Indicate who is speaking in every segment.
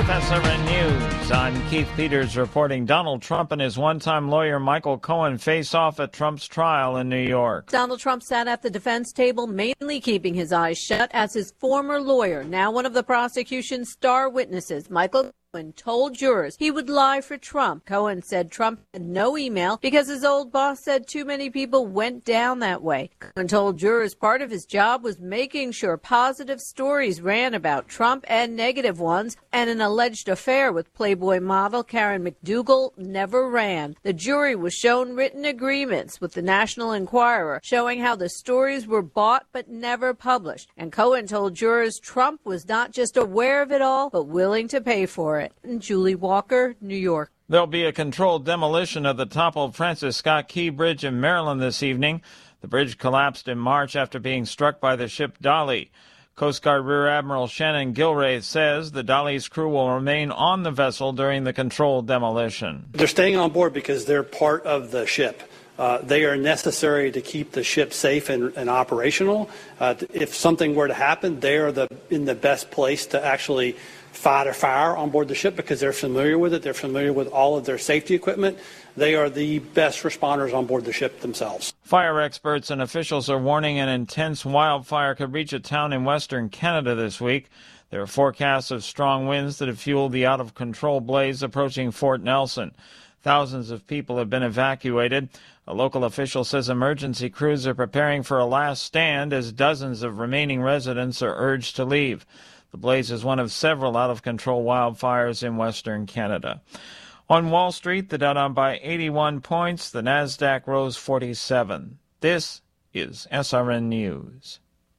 Speaker 1: with SRN News. I'm Keith Peters reporting Donald Trump and his one-time lawyer Michael Cohen face off at Trump's trial in New York.
Speaker 2: Donald Trump sat at the defense table, mainly keeping his eyes shut as his former lawyer, now one of the prosecution's star witnesses, Michael Cohen, told jurors he would lie for Trump. Cohen said Trump had no email because his old boss said too many people went down that way. Cohen told jurors part of his job was making sure positive stories ran about Trump and negative ones, and an alleged affair with Playboy model Karen McDougal never ran. The jury was shown written agreements with the National Enquirer showing how the stories were bought but never published. And Cohen told jurors Trump was not just aware of it all, but willing to pay for it. Julie Walker, New York.
Speaker 1: There'll be a controlled demolition of the toppled Francis Scott Key Bridge in Maryland this evening. The bridge collapsed in March after being struck by the ship Dolly. Coast Guard Rear Admiral Shannon Gilray says the Dolly's crew will remain on the vessel during the controlled demolition.
Speaker 3: They're staying on board because they're part of the ship. They are necessary to keep the ship safe and operational. If something were to happen, they are in the best place to actually fight a fire on board the ship because they're familiar with it. They're familiar with all of their safety equipment. They are the best responders on board the ship themselves.
Speaker 1: Fire experts and officials are warning an intense wildfire could reach a town in western Canada this week. There are forecasts of strong winds that have fueled the out-of-control blaze approaching Fort Nelson. Thousands of people have been evacuated. A local official says emergency crews are preparing for a last stand as dozens of remaining residents are urged to leave. The blaze is one of several out-of-control wildfires in western Canada. On Wall Street, the Dow down by 81 points. The Nasdaq rose 47. This is SRN News.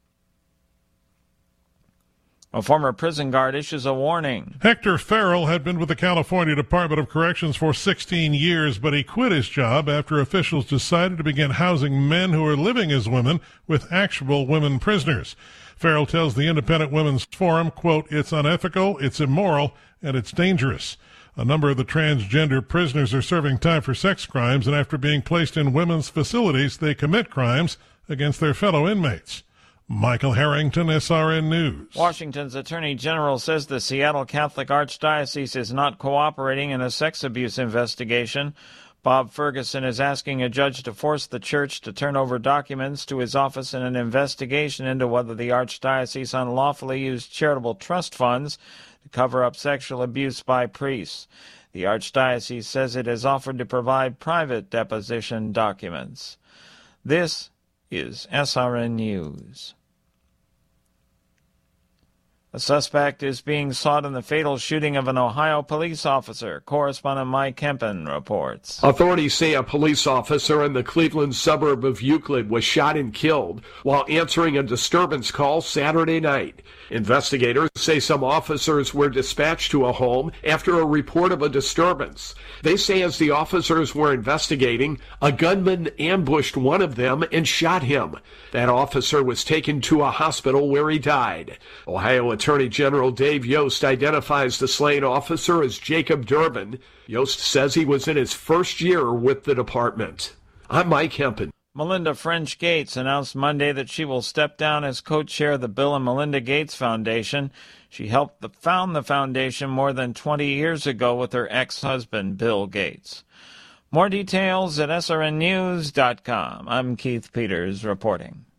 Speaker 1: A former prison guard issues a warning.
Speaker 4: Hector Farrell had been with the California Department of Corrections for 16 years, but he quit his job after officials decided to begin housing men who are living as women with actual women prisoners. Farrell tells the Independent Women's Forum, quote, "It's unethical, it's immoral, and it's dangerous." A number of the transgender prisoners are serving time for sex crimes, and after being placed in women's facilities, they commit crimes against their fellow inmates. Michael Harrington, SRN News.
Speaker 1: Washington's Attorney General says the Seattle Catholic Archdiocese is not cooperating in a sex abuse investigation. Bob Ferguson is asking a judge to force the church to turn over documents to his office in an investigation into whether the Archdiocese unlawfully used charitable trust funds to cover up sexual abuse by priests. The Archdiocese says it has offered to provide private deposition documents. This is SRN News. A suspect is being sought in the fatal shooting of an Ohio police officer. Correspondent Mike Kempen reports.
Speaker 5: Authorities say a police officer in the Cleveland suburb of Euclid was shot and killed while answering a disturbance call Saturday night. Investigators say some officers were dispatched to a home after a report of a disturbance. They say as the officers were investigating, a gunman ambushed one of them and shot him. That officer was taken to a hospital where he died. Ohio Attorney General Dave Yost identifies the slain officer as Jacob Durbin. Yost says he was in his first year with the department. I'm Mike Hempen.
Speaker 1: Melinda French Gates announced Monday that she will step down as co-chair of the Bill and Melinda Gates Foundation. She helped found the foundation more than 20 years ago with her ex-husband, Bill Gates. More details at srnnews.com. I'm Keith Peters reporting.